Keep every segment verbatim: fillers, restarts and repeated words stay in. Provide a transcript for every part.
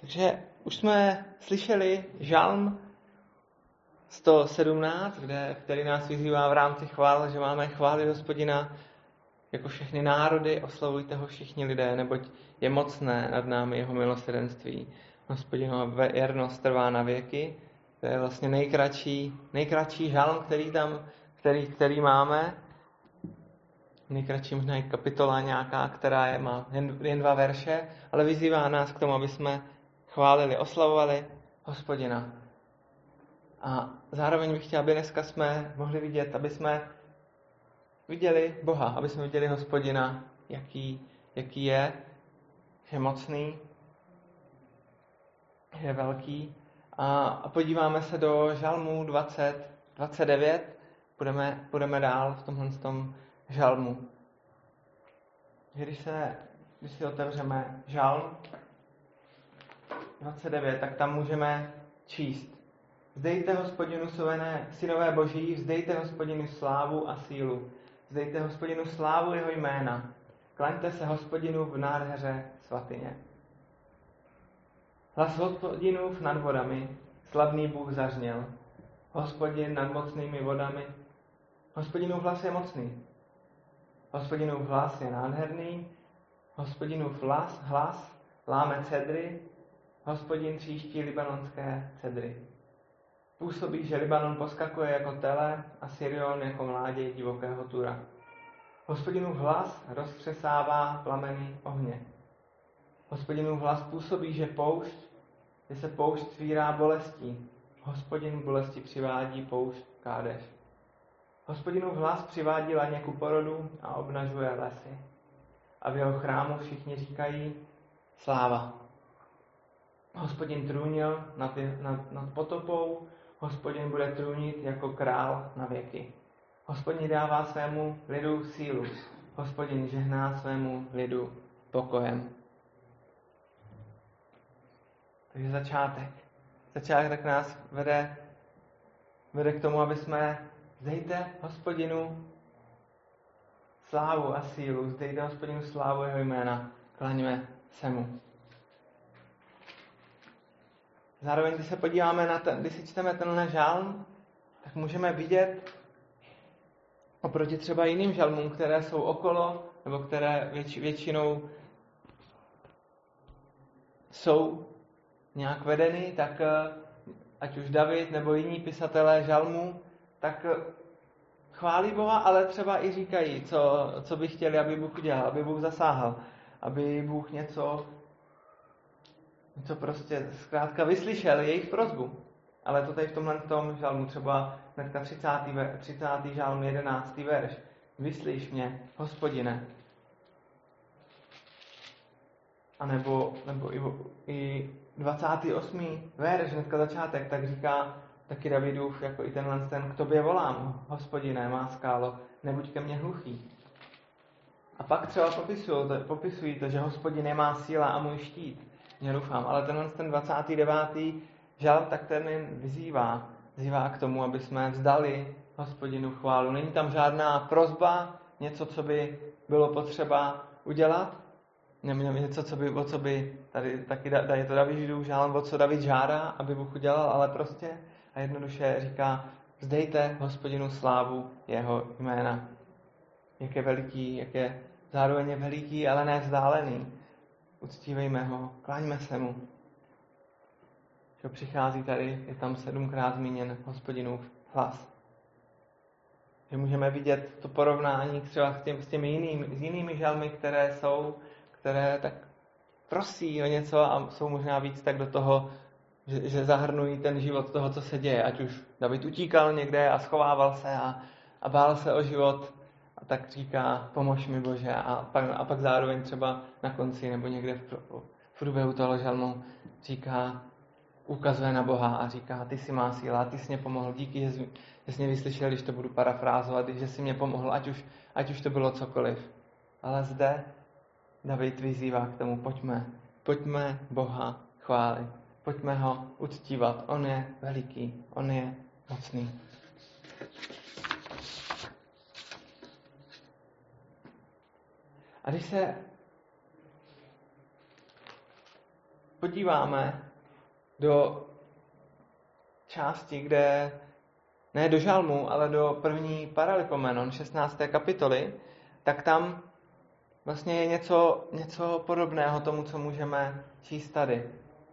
Takže už jsme slyšeli žalm sto sedmnáct, kde, který nás vyzývá v rámci chvál, že máme chválit Hospodina jako všechny národy, oslavujte ho všichni lidé, neboť je mocné nad námi jeho milosrdenství. Hospodinova věrnost trvá na věky. To je vlastně nejkratší, nejkratší žalm, který tam, který, který máme. Nejkratší možná i kapitola nějaká, která je, má jen, jen dva verše, ale vyzývá nás k tomu, aby jsme chválili, oslavovali Hospodina. A zároveň bych chtěl, aby dneska jsme mohli vidět, aby jsme viděli Boha, aby jsme viděli Hospodina, jaký, jaký je, že je mocný, že je velký. A, a podíváme se do žalmu dvacet, dvacet devět, půjdeme, půjdeme dál v tomhle tom žalmu. Když, se, když si otevřeme žalm dvacet devět, tak tam můžeme číst. Vzdejte Hospodinu suvené, synové boží, vzdejte Hospodinu slávu a sílu. Vzdejte Hospodinu slávu jeho jména. Klaňte se Hospodinu v nádheře svatyně. Hlas Hospodinův nad vodami, slavný Bůh zařněl. Hospodin nad mocnými vodami. Hospodinův hlas je mocný. Hospodinův hlas je nádherný. Hospodinův hlas, hlas láme cedry. Hospodin tříští libanonské cedry. Působí, že Libanon poskakuje jako tele a Sirion jako mláděj divokého tura. Hospodinův hlas roztřesává plameny ohně. Hospodinův hlas působí, že poušť, že se poušť svírá bolestí. Hospodin bolesti přivádí poušť Kádeš. Hospodinův hlas přivádí laně ku porodu a obnažuje lesy. A v jeho chrámu všichni říkají sláva. Hospodin trůnil nad, nad, nad potopou, Hospodin bude trůnit jako král na věky. Hospodin dává svému lidu sílu, Hospodin žehná svému lidu pokojem. Takže začátek. Začátek nás vede, vede k tomu, aby jsme vzdejte Hospodinu slávu a sílu, vzdejte Hospodinu slávu jeho jména, klaňme se mu. Zároveň, když se podíváme na ten, když si čteme tenhle žalm, tak můžeme vidět oproti třeba jiným žalmům, které jsou okolo, nebo které větši, většinou jsou nějak vedeny, tak ať už David nebo jiní pisatelé žalmů, tak chválí Boha, ale třeba i říkají, co, co by chtěli, aby Bůh udělal, aby Bůh zasáhl, aby Bůh něco něco prostě zkrátka vyslyšel jejich prosbu. Ale to tady v tomhle tom žalmu, třeba hnedka třicátý, třicátý žalm, jedenáctý verš. Vyslyš mě, Hospodine. A nebo, nebo i, i dvacátý osmý verš, hnedka začátek, tak říká taky Davidův, jako i tenhle ten, k tobě volám, Hospodine, má skálo, nebuď ke mně hluchý. A pak třeba popisují to, popisují to, že Hospodin je má síla a můj štít. Já doufám, ale tenhle ten dvacátý devátý žalm, tak ten jen vyzývá, vyzývá k tomu, aby jsme vzdali Hospodinu chválu. Není tam žádná prosba, něco, co by bylo potřeba udělat, nebo něco, co by, o co by, tady taky da, je to Davidův žalm, o co David žádá, aby Bůh udělal, ale prostě a jednoduše říká, vzdejte Hospodinu slávu jeho jména. Jak je veliký, jak je zároveň je veliký, ale ne vzdálený. Uctívejme ho, kláňme se mu. Že přichází tady, je tam sedmkrát zmíněn Hospodinův hlas. Že můžeme vidět to porovnání třeba s, těm, s těmi jinými, s jinými žalmy, které jsou, které tak prosí o něco a jsou možná víc tak do toho, že, že zahrnují ten život toho, co se děje. Ať už David utíkal někde a schovával se a, a bál se o život, a tak říká, pomož mi Bože. A pak, a pak zároveň třeba na konci nebo někde v, v průběhu toho žalmu říká, ukazuje na Boha a říká, ty jsi má síla, ty jsi mě pomohl, díky, že jsi, že jsi mě vyslyšel, když to budu parafrázovat, že jsi mě pomohl, ať už, ať už to bylo cokoliv. Ale zde David vyzývá k tomu, pojďme, pojďme Boha chválit, pojďme ho uctívat, on je veliký, on je mocný. A když se podíváme do části, kde ne do žalmu, ale do první Paralipomenon, šestnácté kapitoly, tak tam vlastně je něco, něco podobného tomu, co můžeme číst tady.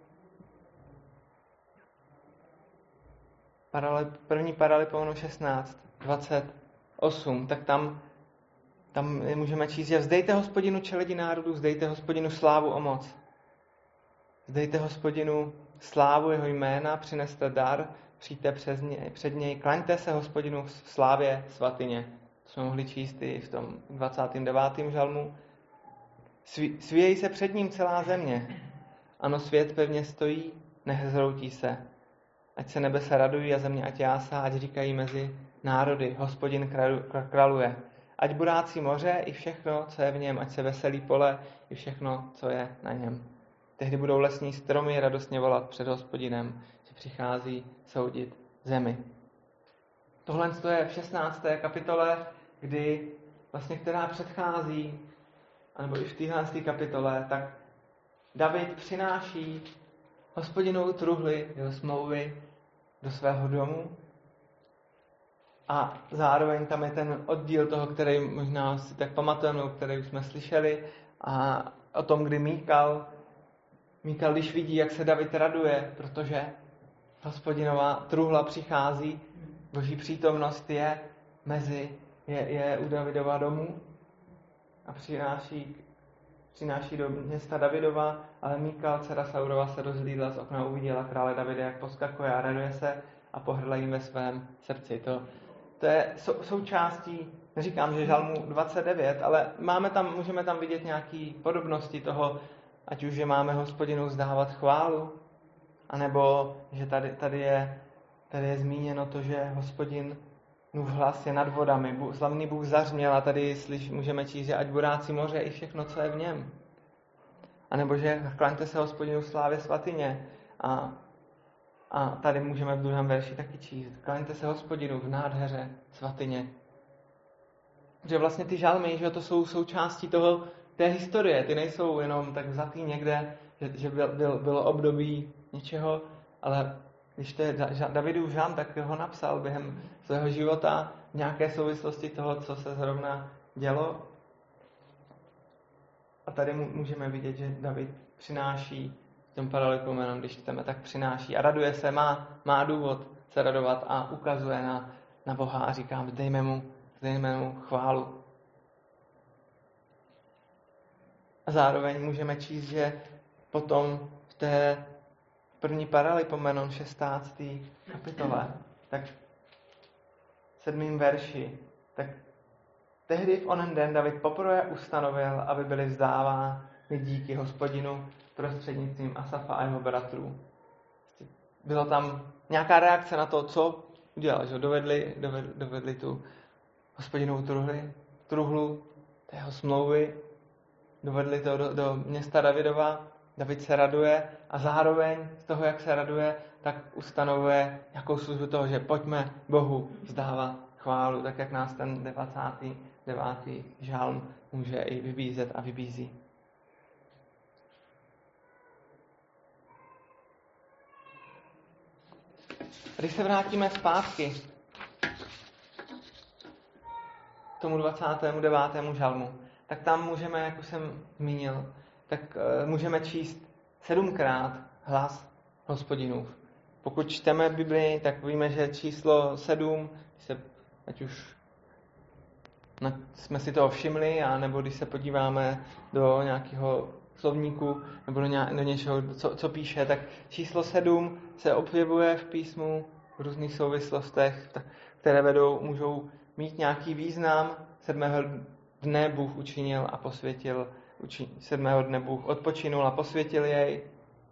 Paralip, první Paralipomenon šestnáct, dvacet osm, tak tam, tam můžeme číst, že vzdejte Hospodinu čeledi národů, vzdejte Hospodinu slávu a moc. Vzdejte Hospodinu slávu jeho jména, přineste dar, přijďte přes něj, před něj, klaňte se Hospodinu v slávě svatyně. To jsme mohli číst i v tom dvacátém devátém žalmu. Svějí se před ním celá země. Ano, svět pevně stojí, nech zhroutí se. Ať se nebesa radují a země ať jásá, ať říkají mezi národy, Hospodin králuje. Ať burácí moře i všechno, co je v něm, ať se veselí pole i všechno, co je na něm. Tehdy budou lesní stromy radostně volat před Hospodinem, že přichází soudit zemi. Tohle je v šestnácté kapitole, kdy vlastně, která předchází, anebo i v téhle kapitole, tak David přináší Hospodinovou truhli, jeho smlouvy, do svého domu. A zároveň tam je ten oddíl toho, který možná si tak pamatujeme, který už jsme slyšeli, a o tom, kdy Míkal, Míkal, když vidí, jak se David raduje, protože Hospodinová truhla přichází, Boží přítomnost je mezi, je, je u Davidova domu a přináší, přináší do města Davidova, ale Míkal, dcera Saurova, se rozhlídla z okna, uviděla krále Davida, jak poskakuje a raduje se a pohrdla jim ve svém srdci. To, to je sou, součástí, neříkám, že žalmu dvacet devět, ale máme tam, můžeme tam vidět nějaké podobnosti toho, ať už, že máme Hospodinu vzdávat chválu, anebo že tady, tady, je, tady je zmíněno to, že Hospodinův hlas je nad vodami. Bůh, slavný Bůh zařměl a tady slyš, můžeme číst, že ať burácí moře i všechno, co je v něm. A nebo že klaňte se Hospodinu slávě svatyně. A, a tady můžeme v druhém verši taky číst. Klaňte se Hospodinu v nádheře svatyně. Že vlastně ty žalmy, že to jsou součástí toho, té historie. Ty nejsou jenom tak vzatý někde, že, že byl, byl, bylo období něčeho, ale když to je Davidův žalm, tak ho napsal během svého života v nějaké souvislosti toho, co se zrovna dělo. A tady můžeme vidět, že David přináší v tom Paralipomenon, když čteme, tak přináší a raduje se, má, má důvod se radovat a ukazuje na, na Boha a říká, vzdejme mu, vzdejme mu chválu. A zároveň můžeme číst, že potom v té první Paralipomenon šestnácté kapitole, tak v sedmém verši, tak tehdy v onen den David poprvé ustanovil, aby byly vzdávány díky Hospodinu prostřednictvím Asafa a jeho bratrů. Bylo tam nějaká reakce na to, co udělal, že dovedli, dovedli, dovedli tu Hospodinovou truhli, truhlu tého smlouvy, dovedli to do, do města Davidova, David se raduje a zároveň z toho, jak se raduje, tak ustanovuje nějakou službu toho, že pojďme Bohu vzdávat chválu, tak jak nás ten dvacátý devátý žalm může i vybízet a vybízí. Když se vrátíme zpátky k tomu dvacátému devátému žalmu, tak tam můžeme, jak už jsem zmínil, tak uh, můžeme číst sedmkrát hlas Hospodinův. Pokud čteme Biblii, tak víme, že číslo sedm, se, ať už na, jsme si toho všimli, a nebo když se podíváme do nějakého slovníku nebo do, ně, do něčeho, co, co píše, tak číslo sedm se objevuje v písmu v různých souvislostech, které vedou, můžou mít nějaký význam. Sedmého dne Bůh učinil a posvětil, učin, sedmého dne Bůh odpočinul a posvětil jej.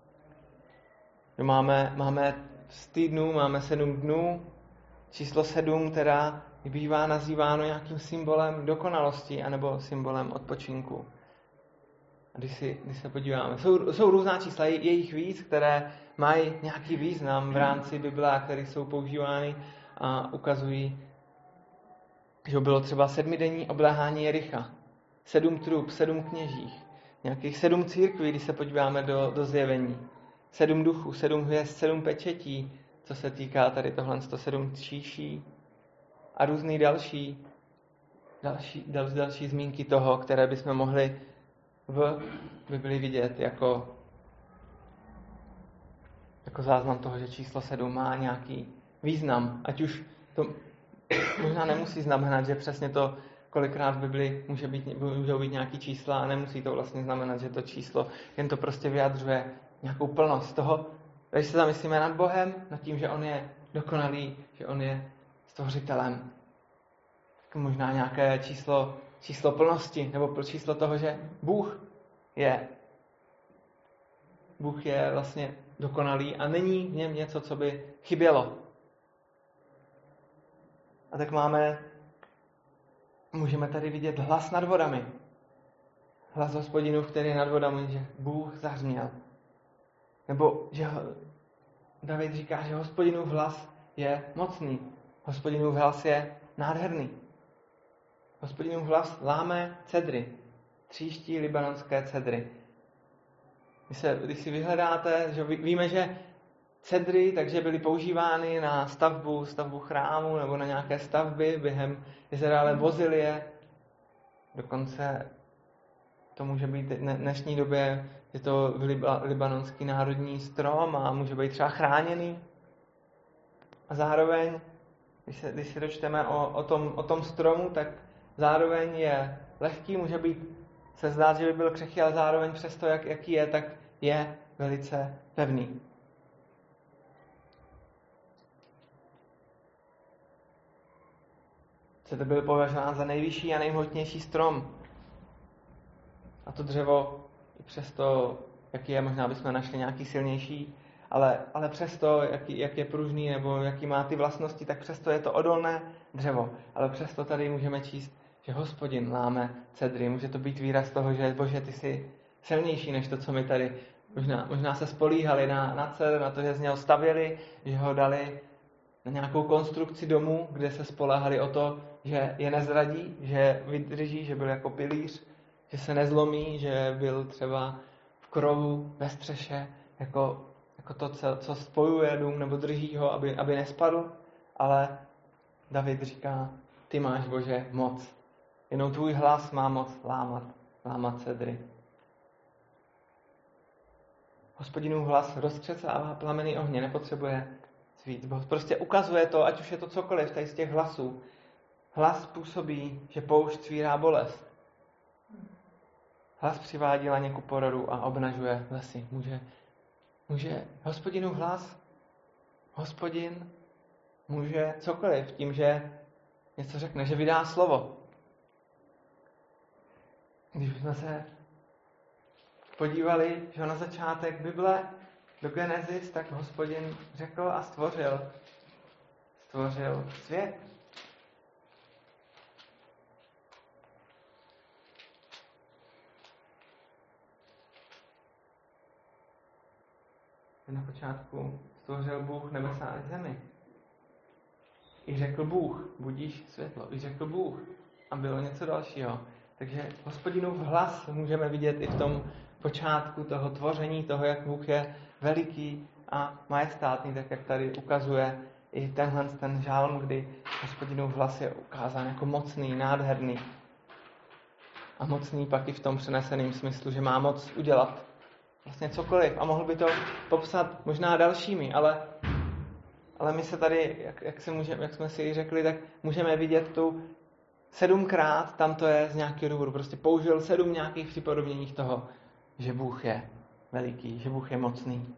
Máme, máme z týdnu, máme sedm dnů. Číslo sedm teda bývá nazýváno nějakým symbolem dokonalosti anebo symbolem odpočinku. A když, si, když se podíváme, jsou, jsou různá čísla, je, je jich víc, které mají nějaký význam v rámci Bible, které jsou používány a ukazují, že bylo třeba sedmidenní obléhání Jericha, sedm trup, sedm kněžích, nějakých sedm církví, když se podíváme do, do zjevení. sedm duchů, sedm hvězd, sedm pečetí, co se týká tady tohle sto sedm číší a různý další, další, další, další zmínky toho, které bychom mohli v Biblii vidět jako, jako záznam toho, že číslo sedm má nějaký význam. Ať už to možná nemusí znamenat, že přesně to, kolikrát v Biblii může být, můžou být nějaký čísla a nemusí to vlastně znamenat, že to číslo jen to prostě vyjadřuje nějakou plnost toho. Když se zamyslíme nad Bohem, nad tím, že on je dokonalý, že on je stvořitelem, tak možná nějaké číslo, číslo plnosti, nebo číslo toho, že Bůh je Bůh je vlastně dokonalý a není v něm něco, co by chybělo. A tak máme, můžeme tady vidět hlas nad vodami. Hlas Hospodinův, který je nad vodami, že Bůh zahřměl. Nebo že David říká, že Hospodinův hlas je mocný. Hospodinův hlas je nádherný. Hospodinův hlas láme cedry. Tříští libanonské cedry. Když, se, když si vyhledáte, že víme, že cedry takže byly používány na stavbu, stavbu chrámu nebo na nějaké stavby během Izraele, vozili je. Dokonce to může být v dnešní době, je to libanonský národní strom a může být třeba chráněný. A zároveň, když se, když se dočteme o, o, tom, o tom stromu, tak zároveň je lehký, může být se zdát, že by byl křehký, ale zároveň přesto, jak, jaký je, tak je velice pevný. Cedr byl považován za nejvyšší a nejhmotnější strom. A to dřevo, i přesto, jaký je, možná bychom našli nějaký silnější, ale, ale přesto, jaký, jak je pružný nebo jaký má ty vlastnosti, tak přesto je to odolné dřevo. Ale přesto tady můžeme číst, že Hospodin láme cedry. Může to být výraz toho, že Bože, ty jsi silnější než to, co my tady možná, možná se spolíhali na, na cedr, na to, že z něho stavěli, že ho dali na nějakou konstrukci domu, kde se spoléhali o to, že je nezradí, že vydrží, že byl jako pilíř, že se nezlomí, že byl třeba v krovu, ve střeše, jako, jako to, co, co spojuje dům nebo drží ho, aby, aby nespadl. Ale David říká, ty máš, Bože, moc. Jenom tvůj hlas má moc lámat, lámat cedry. Hospodinův hlas rozkřecává plameny ohně, nepotřebuje víc. Prostě ukazuje to, ať už je to cokoliv tady z těch hlasů. Hlas působí, že poušť cvírá bolest. Hlas přivádí laně ku porodu a obnažuje lesy. Může, může Hospodinův hlas, Hospodin může cokoliv tím, že něco řekne, že vydá slovo. Když jsme se podívali, že na začátek Bible do Genesis, tak Hospodin řekl a stvořil. Stvořil svět. Na počátku stvořil Bůh nebesa a zemi. I řekl Bůh, budíš světlo. I řekl Bůh. A bylo něco dalšího. Takže Hospodinův hlas můžeme vidět i v tom počátku toho tvoření, toho, jak Bůh je veliký a majestátný, tak jak tady ukazuje i tenhle ten žálm, kdy Hospodinův hlas je ukázán jako mocný, nádherný. A mocný pak i v tom přeneseném smyslu, že má moc udělat vlastně cokoliv. A mohl by to popsat možná dalšími, ale, ale my se tady, jak, jak, se může, jak jsme si řekli, tak můžeme vidět tu sedmkrát, tam to je z nějakého důvodu. Prostě použil sedm nějakých připodobnění toho, že Bůh je veliký, že Bůh je mocný.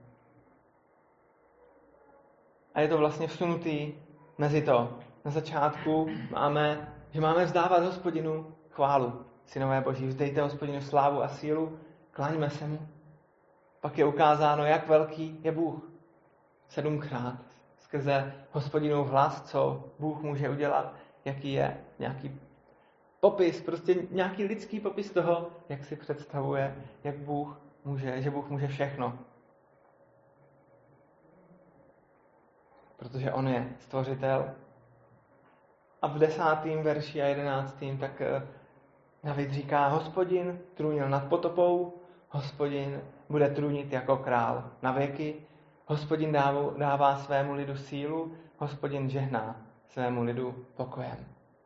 A je to vlastně vsunutý mezi to. Na začátku máme, že máme vzdávat Hospodinu chválu. Synové Boží, vzdejte Hospodinu slávu a sílu, klaňme se mu. Pak je ukázáno, jak velký je Bůh. Sedmkrát skrze Hospodinův hlas, co Bůh může udělat, jaký je nějaký popis, prostě nějaký lidský popis toho, jak si představuje, jak Bůh může, že Bůh může všechno. Protože on je stvořitel. A v desátém verši a jedenáctém tak David říká, Hospodin trůnil nad potopou, Hospodin bude trůnit jako král na věky. Hospodin dává svému lidu sílu, Hospodin žehná svému lidu pokojem.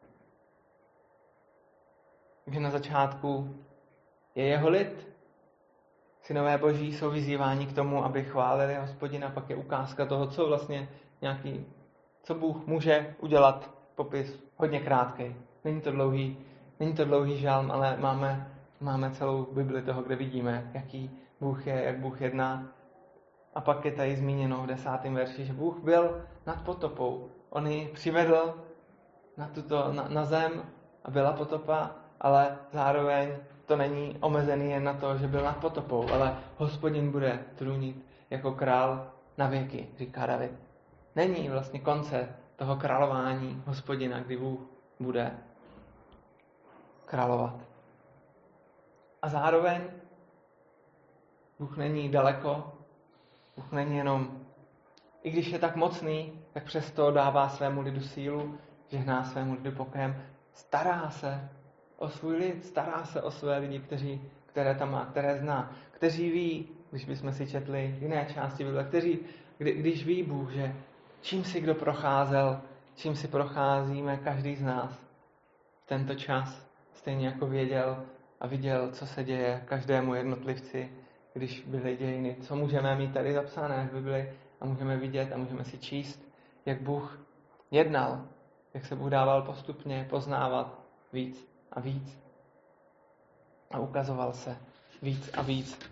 Takže na začátku je jeho lid. Synové boží jsou vyzýváni k tomu, aby chválili Hospodina, pak je ukázka toho, co vlastně nějaký, co Bůh může udělat. Popis hodně krátký. Není to dlouhý, není to dlouhý žalm, ale máme, máme celou Bibli toho, kde vidíme, jaký Bůh je, jak Bůh jedná. A pak je tady zmíněno v desátém verši, že Bůh byl nad potopou. On ji přivedl na, tuto, na, na zem a byla potopa, ale zároveň to není omezený jen na to, že byl nad potopou, ale Hospodin bude trůnit jako král na věky, říká David. Není vlastně konce toho králování Hospodina, kdy Bůh bude královat. A zároveň Bůh není daleko, Bůh není jenom, i když je tak mocný, tak přesto dává svému lidu sílu, žehná svému lidu pokojem, stará se o svůj lid, stará se o své lidi, kteří, které tam má, které zná, kteří ví, když bychom si četli jiné části Bible, kteří, kdy, když ví Bůh, že čím si kdo procházel, čím si procházíme každý z nás v tento čas, stejně jako věděl a viděl, co se děje každému jednotlivci, když byly dějiny, co můžeme mít tady zapsané v Bibli a můžeme vidět a můžeme si číst, jak Bůh jednal, jak se Bůh dával postupně poznávat víc a víc a ukazoval se víc a víc.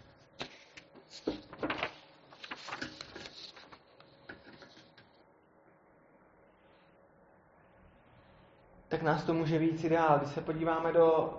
Tak nás to může víc dál. Když se podíváme do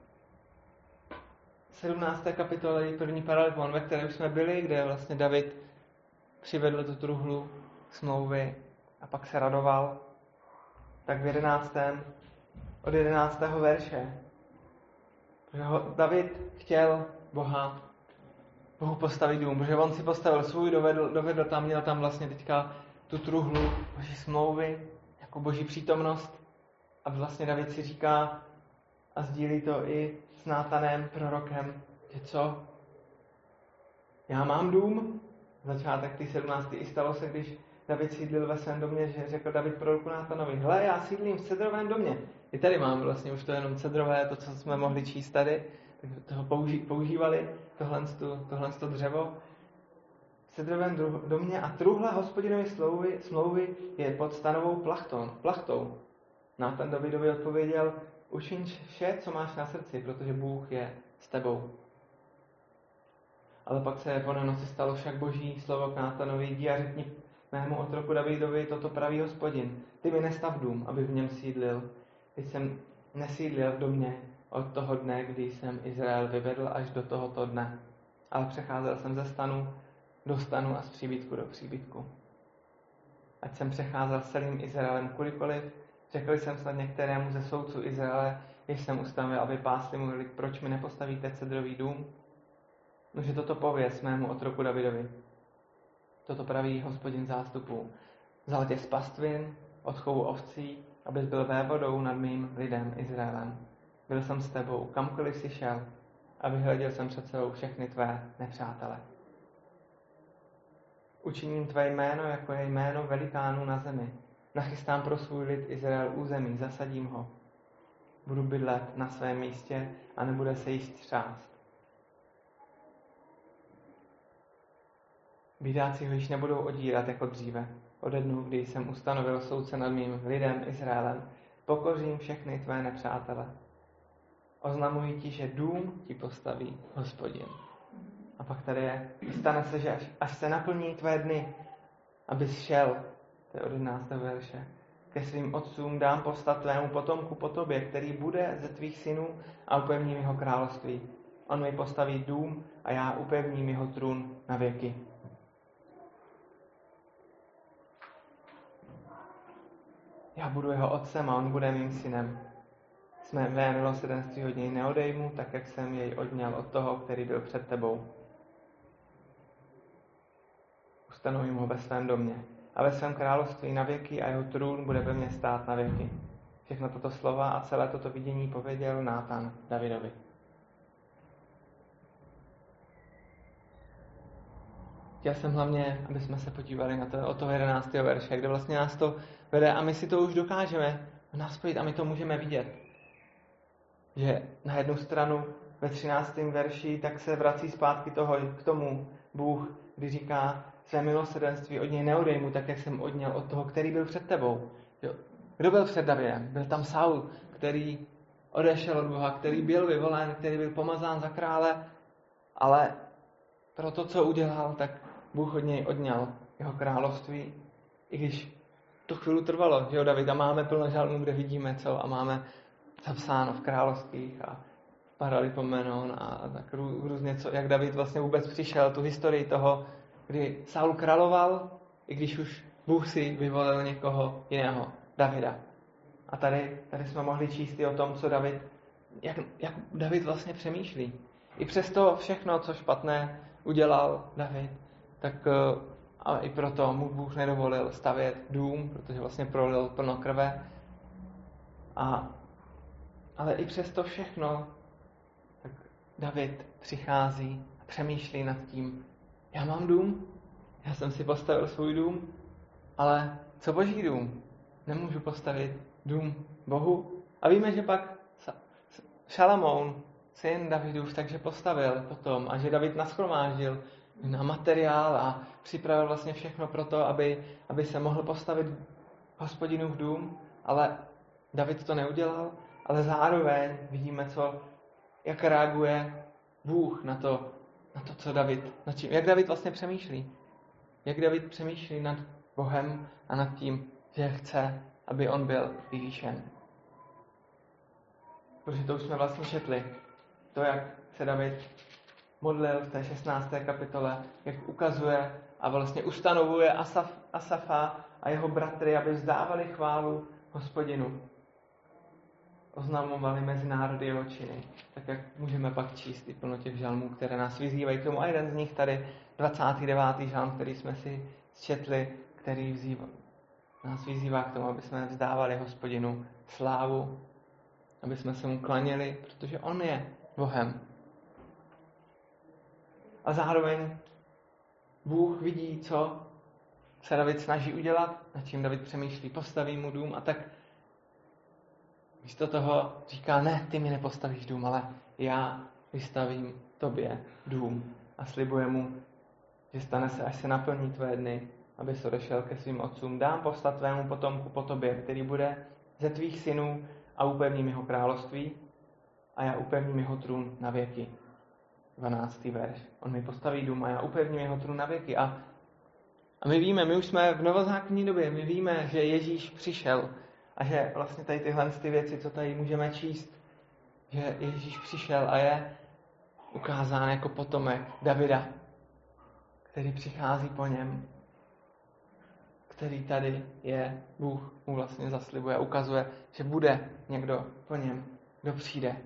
sedmnácté kapitoly první paralipon, ve které už jsme byli, kde vlastně David přivedl tu truhlu smlouvy a pak se radoval, tak v jedenáctém od jedenáctého verše. Protože ho, David chtěl Boha, Bohu postavit dům, protože on si postavil svůj, dovedl, dovedl tam, měl tam vlastně teďka tu truhlu boží smlouvy, jako boží přítomnost. A vlastně David si říká a sdílí to i s Nátanem, prorokem, že co? Já mám dům? Začátek ty sedmnácté I stalo se, když David sídlil ve svém domě, že řekl David proroku Nátanovi, hle, já sídlím v cedrovém domě. I tady máme vlastně už to jenom cedrové, to, co jsme mohli číst tady, tak toho použí, používali, tohle, tohle dřevo. V cedrovém domě a truhla Hospodinovy smlouvy, smlouvy je pod stanovou plachtou. plachtou. Nátan Davidovi odpověděl, učiň vše, co máš na srdci, protože Bůh je s tebou. Ale pak se po noci stalo však boží slovo k Nátanovi, jdi a řekni mému otroku Davidovi, toto praví Hospodin. Ty mi nestav dům, aby v něm sídlil. Teď jsem nesídlil v domě od toho dne, kdy jsem Izrael vyvedl až do tohoto dne. Ale přecházel jsem ze stanu do stanu a z příbytku do příbytku. Ať jsem přecházel s celým Izraelem kulikoliv, řekl jsem snad některému ze soudců Izraele, jež jsem ustavil, aby pásli můj lid, proč mi nepostavíte cedrový dům? Nože toto pověz mému otroku Davidovi. Toto praví Hospodin zástupů. Vzal tě z pastvin, od chovu ovcí, abys byl vévodou nad mým lidem Izraelem. Byl jsem s tebou, kamkoliv jsi šel, a vyhleděl jsem před sebou všechny tvé nepřátele. Učiním tvé jméno, jako je jméno velikánů na zemi. Nachystám pro svůj lid Izrael území, zasadím ho. Budu bydlet na svém místě a nebude se již třást. Bídáci ho již nebudou odírat jako dříve. Ode dnu, kdy jsem ustanovil soudce nad mým lidem Izraelem, pokořím všechny tvé nepřátele. Oznamuji ti, že dům ti postaví Hospodin. A pak tady je, stane se, že až, až se naplní tvé dny, abys šel, to je od jedenáctého verše, ke svým otcům dám postat tvému potomku po tobě, který bude ze tvých synů a upevním jeho království. On mi postaví dům a já upevním jeho trůn na věky. Já budu jeho otcem a on bude mým synem. Jsme mé milosrdenství od něj neodejmu, tak jak jsem jej odňal od toho, který byl před tebou. Ustanovím ho ve svém domě a ve svém království na věky a jeho trůn bude ve mně stát na věky. Všechno toto slova a celé toto vidění pověděl Nátan Davidovi. chtěl jsem hlavně, aby jsme se podívali na to, od toho jedenáctého verše, kde vlastně nás to vede a my si to už dokážeme naspojit a my to můžeme vidět. Že na jednu stranu ve třináctém verši tak se vrací zpátky toho, k tomu Bůh, kdy říká své milosrdenství od něj neodejmu, tak jak jsem odněl od toho, který byl před tebou. Jo. Kdo byl před Davidem? Byl tam Saul, který odešel od Boha, který byl vyvolen, který byl pomazán za krále, ale pro to, co udělal, tak Bůh od něj odňal jeho království, i když to chvíli trvalo, že jo, Davida máme plno žalmů, kde vidíme co a máme zapsáno v královstvích a v Paralipomenon a tak rů, různě co, jak David vlastně vůbec přišel, tu historii toho, kdy Saul královal, i když už Bůh si vyvolil někoho jiného, Davida. A tady, tady jsme mohli číst i o tom, co David, jak, jak David vlastně přemýšlí. I přesto všechno, co špatné udělal David, tak ale i proto mu Bůh nedovolil stavět dům, protože vlastně prolil plno krve. A, ale i přesto všechno, tak David přichází a přemýšlí nad tím, já mám dům, já jsem si postavil svůj dům, ale co Boží dům? Nemůžu postavit dům Bohu. A víme, že pak Šalamoun, syn Davidův, takže postavil potom a že David nashromáždil na materiál a připravil vlastně všechno pro to, aby, aby se mohl postavit Hospodinův dům, ale David to neudělal, ale zároveň vidíme, co, jak reaguje Bůh na to, na to, co David, na čím, jak David vlastně přemýšlí. Jak David přemýšlí nad Bohem a nad tím, že chce, aby on byl vyvýšen. Protože to už jsme vlastně četli. To, jak se David modlil v té šestnácté kapitole, jak ukazuje a vlastně ustanovuje Asaf, Asafa a jeho bratry, aby vzdávali chválu Hospodinu. Oznamovali mezi národy jeho činy. Tak jak můžeme pak číst i plno těch žalmů, které nás vyzývají k tomu. A jeden z nich tady, dvacátý devátý žalm, který jsme si četli, který vzývá, nás vyzývá k tomu, aby jsme vzdávali Hospodinu slávu, aby jsme se mu klaněli, protože on je Bohem. A zároveň Bůh vidí, co se David snaží udělat, nad čím David přemýšlí, postaví mu dům a tak místo toho říká, ne, ty mi nepostavíš dům, ale já vystavím tobě dům a slibuje mu, že stane se, až se naplní tvé dny, aby se odešel ke svým otcům. Dám poslat tvému potomku po tobě, který bude ze tvých synů a upevním jeho království a já upevním jeho trůn na věky. dvanáctý verš. On mi postaví dům a já upevním jeho trůn na věky. A, a my víme, my už jsme v novozákonní době, my víme, že Ježíš přišel a že vlastně tady tyhle ty věci, co tady můžeme číst, že Ježíš přišel a je ukázán jako potomek Davida, který přichází po něm, který tady je, Bůh mu vlastně zaslibuje a ukazuje, že bude někdo po něm, kdo přijde.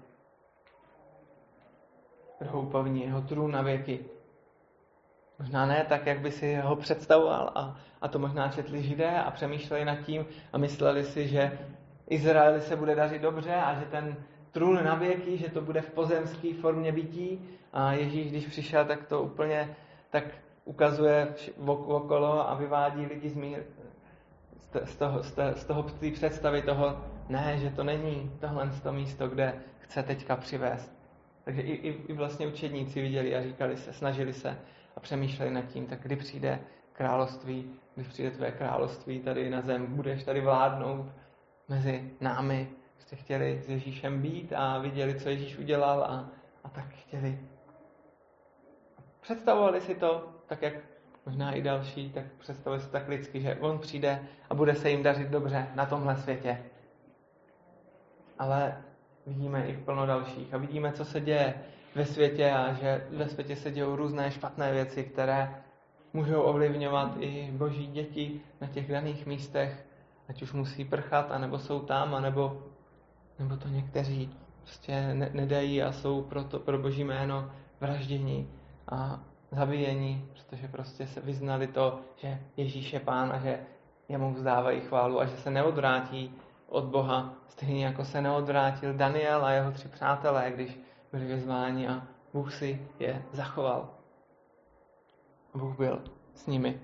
Kdo ho upevní jeho trůn na věky. Možná ne tak, jak by si ho představoval a, a to možná četli Židé a přemýšleli nad tím a mysleli si, že Izraeli se bude dařit dobře a že ten trůn na věky, že to bude v pozemské formě bytí a Ježíš, když přišel, tak to úplně tak ukazuje okolo a vyvádí lidi z, mír, z toho, z toho, z toho z té představy toho, ne, že to není tohle z to místo, kde chce teďka přivést. Takže i, i, i vlastně učedníci viděli a říkali se, snažili se a přemýšleli nad tím, tak kdy přijde království, když přijde tvé království tady na zem, budeš tady vládnout mezi námi, jste chtěli s Ježíšem být a viděli, co Ježíš udělal a, a tak chtěli. Představovali si to, tak jak možná i další, tak představovali si tak lidsky, že on přijde a bude se jim dařit dobře na tomhle světě. Ale vidíme i plno dalších a vidíme, co se děje ve světě a že ve světě se dějou různé špatné věci, které můžou ovlivňovat i boží děti na těch daných místech, ať už musí prchat, anebo jsou tam, anebo, nebo to někteří prostě ne, nedají a jsou pro, to, pro boží jméno vraždění a zabíjení, protože prostě se vyznali to, že Ježíš je Pán a že jemu vzdávají chválu a že se neodvrátí od Boha, stejně jako se neodvrátil Daniel a jeho tři přátelé, když byli vyzváni a Bůh si je zachoval. Bůh byl s nimi.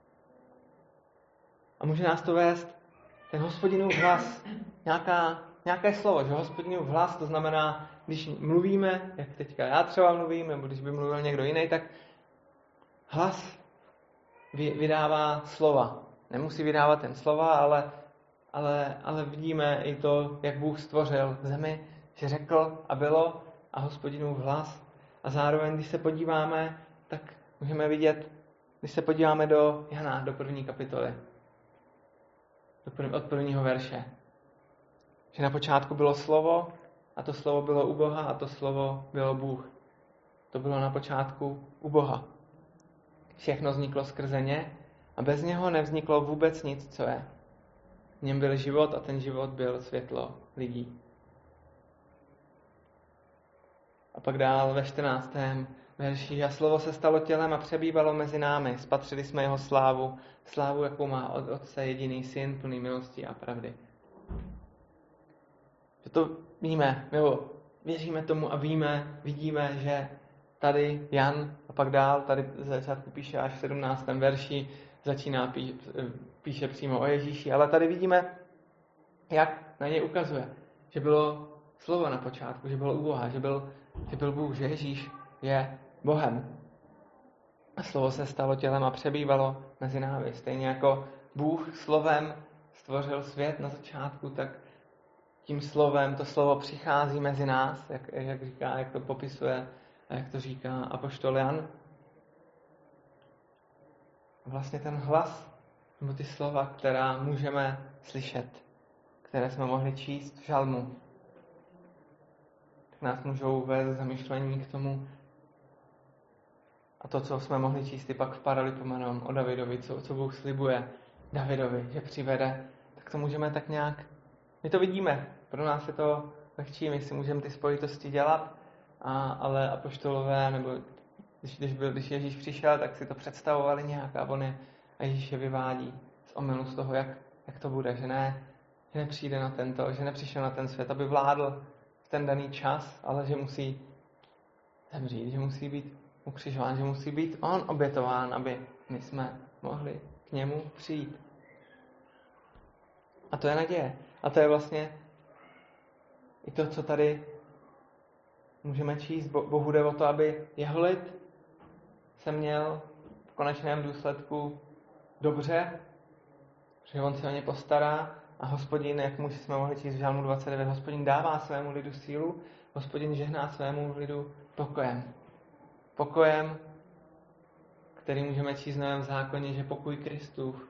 A může nás to vést ten Hospodinův hlas, nějaká, nějaké slovo, že Hospodinův hlas, to znamená, když mluvíme, jak teďka já třeba mluvím, nebo když by mluvil někdo jiný, tak hlas vydává slova. Nemusí vydávat ten slova, ale, ale, ale vidíme i to, jak Bůh stvořil zemi, že řekl a bylo a Hospodinův hlas. A zároveň, když se podíváme, tak můžeme vidět, když se podíváme do Jana, do první kapitoly, do prv, od prvního verše, že na počátku bylo slovo a to slovo bylo u Boha a to slovo bylo Bůh. To bylo na počátku u Boha. Všechno vzniklo skrze ně a bez něho nevzniklo vůbec nic, co je. V něm byl život a ten život byl světlo lidí. A pak dál ve čtrnáctém verši. A slovo se stalo tělem a přebývalo mezi námi. Spatřili jsme jeho slávu, slávu, jakou má od Otce jediný syn, plný milosti a pravdy. Že to víme, nebo věříme tomu a víme, vidíme, že tady Jan a pak dál, tady z začátku píše až v sedmnáctém verši, začíná pí, píše přímo o Ježíši, ale tady vidíme, jak na něj ukazuje, že bylo slovo na počátku, že bylo u Boha, že byl, že byl Bůh, že Ježíš je Bohem. A slovo se stalo tělem a přebývalo mezi námi. Stejně jako Bůh slovem stvořil svět na začátku, tak tím slovem to slovo přichází mezi nás, jak, jak říká, jak to popisuje a jak to říká apoštol Jan. Vlastně ten hlas, nebo ty slova, která můžeme slyšet, které jsme mohli číst v žalmu, tak nás můžou vést zamýšlení k tomu. A to, co jsme mohli číst i pak v Paralipomenom o Davidovi, co, co Bůh slibuje Davidovi, že přivede, tak to můžeme tak nějak, my to vidíme, pro nás je to lehčí, my si můžeme ty spojitosti dělat, a, ale apoštolové, nebo když, když, byl, když Ježíš přišel, tak si to představovali nějak a on je, a Ježíš je vyvádí z omylu z toho, jak, jak to bude, že ne, že nepřijde na tento, že nepřišel na ten svět, aby vládl v ten daný čas, ale že musí zemřít, že musí být ukřižován, že musí být on obětován, aby my jsme mohli k němu přijít. A to je naděje. A to je vlastně i to, co tady můžeme číst. Bohu jde o to, aby jeho lid se měl v konečném důsledku dobře, že on se o ně postará a Hospodin, jak muž jsme mohli číst v Žalmu dvacet devět, Hospodin dává svému lidu sílu, Hospodin žehná svému lidu pokojem. Pokojem, který můžeme číst v Novém zákoně, že pokoj Kristův,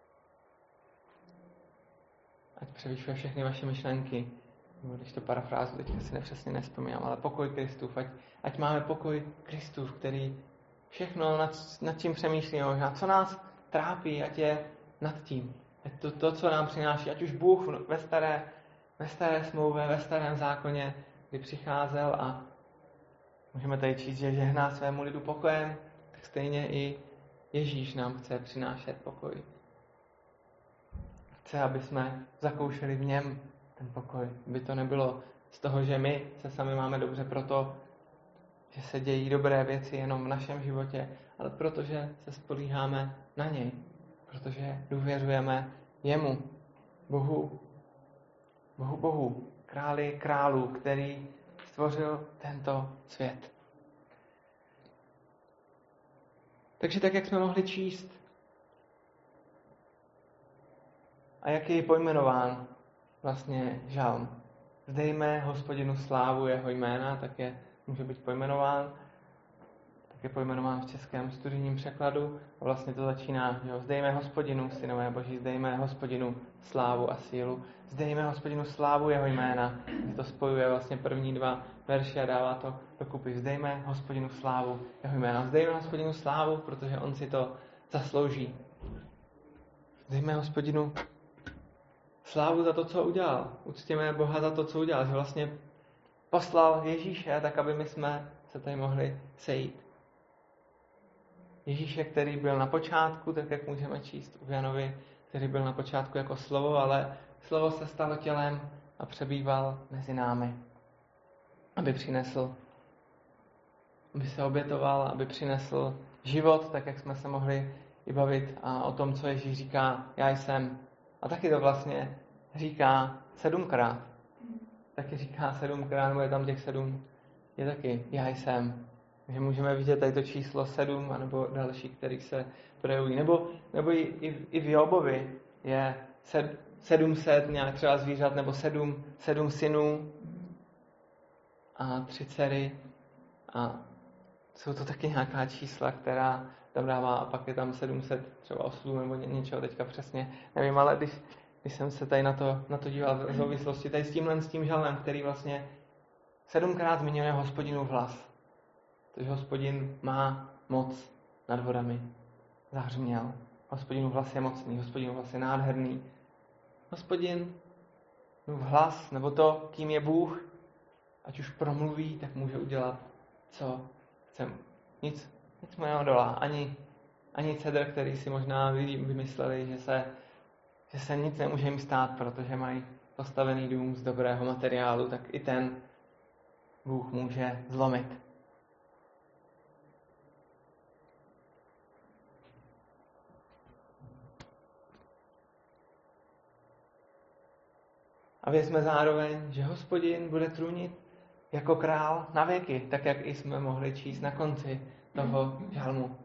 ať převyšuje všechny vaše myšlenky, nebo když to parafrázu, teďka si nepřesně nespomínám, ale pokoj Kristův, ať, ať máme pokoj Kristův, který všechno, nad, nad čím přemýšlíme, možná co nás trápí, ať je nad tím. Ať to, to, co nám přináší, ať už Bůh ve staré, ve staré smlouvě, ve starém zákoně, kdy přicházel a můžeme tady číst, že žehná svému lidu pokojem, tak stejně i Ježíš nám chce přinášet pokoj. Chce, aby jsme zakoušeli v něm ten pokoj. Aby to nebylo z toho, že my se sami máme dobře proto, že se dějí dobré věci jenom v našem životě, ale protože se spolíháme na něj. Protože důvěřujeme jemu, Bohu, Bohu, Bohu, králi králů, který stvořil tento svět. Takže tak, jak jsme mohli číst a jak je pojmenován vlastně žalm. Vzdejme Hospodinu slávu jeho jména, tak je může být pojmenován. Tak je pojmenován v českém studijním překladu. A vlastně to začíná, že vzdejme Hospodinu, synové boží, vzdejme Hospodinu slávu a sílu. Vzdejme Hospodinu slávu jeho jména. To spojuje vlastně první dva verše a dává to dokupy. Vzdejme Hospodinu slávu jeho jména. Vzdejme Hospodinu slávu, protože on si to zaslouží. Vzdejme Hospodinu slávu za to, co udělal. Uctěme Boha za to, co udělal. Že vlastně poslal Ježíše, tak aby my jsme se tady mohli sejít. Ježíše, který byl na počátku, tak jak můžeme číst u Janovi, který byl na počátku jako slovo, ale slovo se stalo tělem a přebýval mezi námi. Aby přinesl, aby se obětoval, aby přinesl život, tak jak jsme se mohli i bavit a o tom, co Ježíš říká, já jsem. A taky to vlastně říká sedmkrát. Taky říká sedmkrát, nebo je tam těch sedm, je taky já jsem. Takže můžeme vidět tady to číslo sedm, anebo další, který se projevují. Nebo, nebo i, i, i v Jobovi je sed, sedm set nějak třeba zvířat, nebo sedm, sedm synů a tři dcery. A jsou to taky nějaká čísla, která tam dává, a pak je tam sedm set třeba oslů nebo ně, něčeho teďka přesně. Nevím, ale když, když jsem se tady na to, na to díval v souvislosti, tady s tímhle s tím žalmem, který vlastně sedmkrát zmiňuje Hospodinův hlas. Takže Hospodin má moc nad vodami. Zahřměl. Hospodinův hlas je mocný, Hospodinův hlas je nádherný. Hospodinův hlas, nebo to, kým je Bůh, ať už promluví, tak může udělat, co chce. Nic, nic mu neodolá. Ani, ani cedr, který si možná vymysleli, že se, že se nic nemůže jim stát, protože mají postavený dům z dobrého materiálu, tak i ten Bůh může zlomit. A věřme zároveň, že Hospodin bude trůnit jako král na věky, tak jak i jsme mohli číst na konci toho žalmu.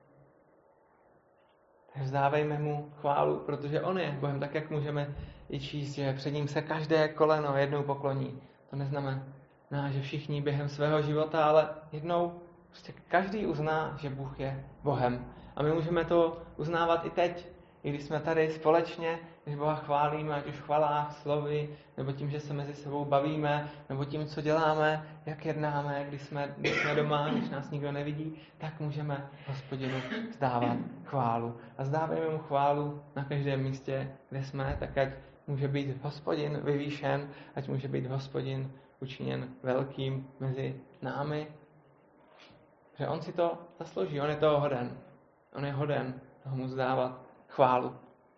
Takže vzdávejme mu chválu, protože on je Bohem, tak jak můžeme i číst, že před ním se každé koleno jednou pokloní. To neznamená, že všichni během svého života, ale jednou prostě každý uzná, že Bůh je Bohem. A my můžeme to uznávat i teď, i když jsme tady společně, když Boha chválíme, ať už v chvalách, slovy, nebo tím, že se mezi sebou bavíme, nebo tím, co děláme, jak jednáme, když jsme, když jsme doma, když nás nikdo nevidí, tak můžeme Hospodinu vzdávat chválu. A zdávejme mu chválu na každém místě, kde jsme, tak ať může být Hospodin vyvýšen, ať může být Hospodin učiněn velkým mezi námi. Že on si to zaslouží, on je toho hoden. On je hoden toho mu vzdávat chválu.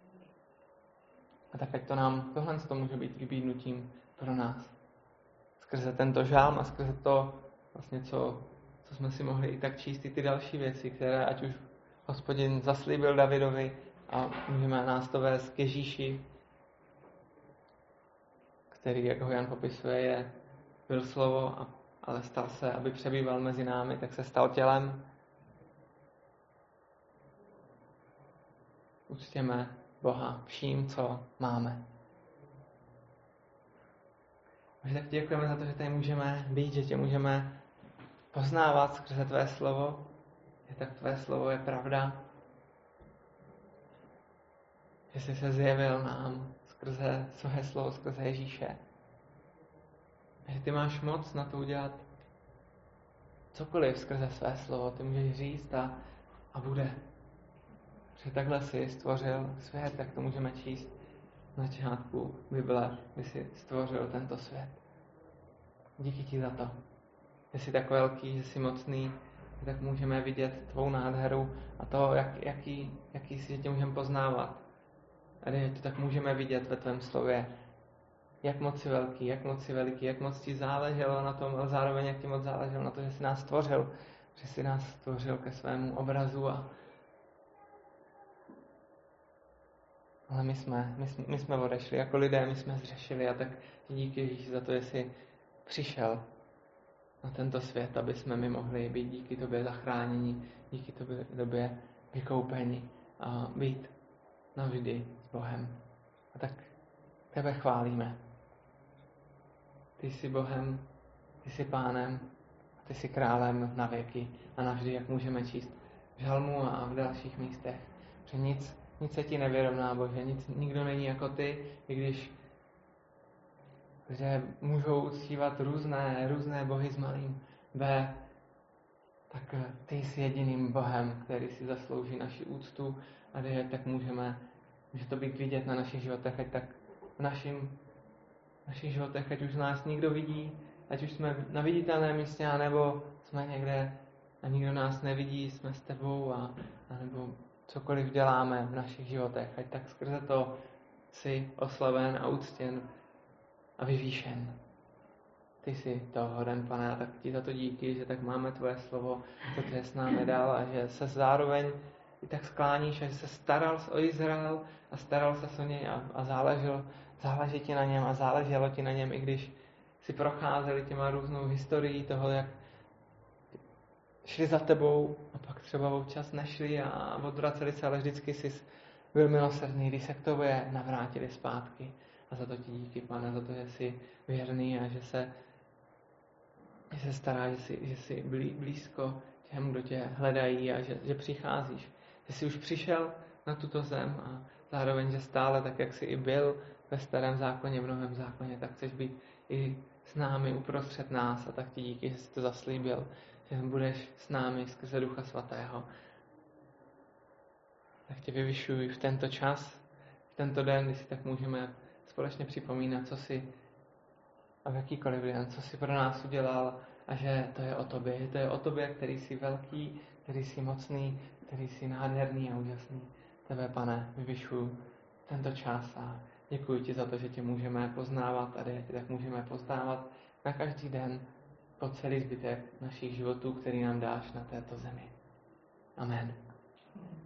A tak ať to nám, tohle to může být vybídnutím pro nás. Skrze tento žálm a skrze to, vlastně co, co jsme si mohli i tak číst, i ty další věci, které ať už Hospodin zaslíbil Davidovi a můžeme nás to vést k Ježíši, který, jak ho Jan popisuje, je, byl slovo, a, ale stal se, aby přebýval mezi námi, tak se stal tělem. Uctěme Boha vším, co máme. Bože, tak děkujeme za to, že tady můžeme být, že tě můžeme poznávat skrze tvé slovo, že tak tvé slovo je pravda, že jsi se zjevil nám skrze své slovo, skrze Ježíše. A že ty máš moc na to udělat cokoliv skrze své slovo. Ty můžeš říct a, a bude. Že takhle jsi stvořil svět, tak to můžeme číst na začátku Bible, kdy jsi stvořil tento svět. Díky ti za to. Že jsi tak velký, že jsi mocný, že tak můžeme vidět tvou nádheru a to, jak, jaký, jaký si tě můžeme poznávat. A že to tak můžeme vidět ve tvém slově. Jak moc jsi velký, jak moc jsi veliký, jak moc ti záleželo na tom, ale zároveň jak ti moc záleželo na to, že jsi nás stvořil. Že jsi nás stvořil ke svému obrazu a ale my jsme, my, jsme, my jsme odešli jako lidé, my jsme zřešili a tak díky Ježíši za to, že jsi přišel na tento svět, aby jsme my mohli být díky tobě zachráněni, díky tobě, tobě vykoupeni a být navždy s Bohem. A tak tebe chválíme. Ty jsi Bohem, ty jsi Pánem a ty jsi králem na věky a navždy, jak můžeme číst v žalmu a v dalších místech. Že nic Nic se ti nevyrovná, Bože, nic, nikdo není jako ty, i když že můžou uctívat různé, různé bohy s malým B, tak ty jsi jediným Bohem, který si zaslouží naši úctu a že tak můžeme, může to být vidět na našich životech, ať tak v našim, našich životech, ať už nás nikdo vidí, ať už jsme na viditelném místě, anebo jsme někde a nikdo nás nevidí, jsme s tebou, a, a nebo cokoliv děláme v našich životech, ať tak skrze to jsi oslaven a uctěn a vyvýšen. ty jsi toho hoden, Pane, a tak ti za to díky, že tak máme tvoje slovo, co ty s námi dal a že se zároveň i tak skláníš a že se staral o Izrael a staral se o něj a, a záležel, záleží ti na něm a záleželo ti na něm, i když si procházeli těma různou historií toho, jak šli za tebou a pak třeba občas nešli a odvraceli se, ale vždycky jsi byl milosrdný, když se k tobě navrátili zpátky. A za to ti díky, Pane, za to, že jsi věrný a že se, že se stará, že jsi, že jsi blí, blízko těm, kdo tě hledají a že, že přicházíš. Že jsi už přišel na tuto zem a zároveň, že stále, tak jak jsi i byl ve starém zákoně, v novém zákoně, tak chceš být i s námi uprostřed nás a tak ti díky, že jsi to zaslíbil, že budeš s námi skrze Ducha Svatého. Tak tě vyvyšuji v tento čas, v tento den, kdy si tak můžeme společně připomínat, co jsi a v jakýkoliv den, co jsi pro nás udělal a že to je o tobě, že to je o tobě, který jsi velký, který jsi mocný, který jsi nádherný a úžasný. Tebe, Pane, vyvyšuji tento čas a děkuji ti za to, že tě můžeme poznávat a že tě tak můžeme poznávat na každý den po celý zbytek našich životů, který nám dáš na této zemi. Amen.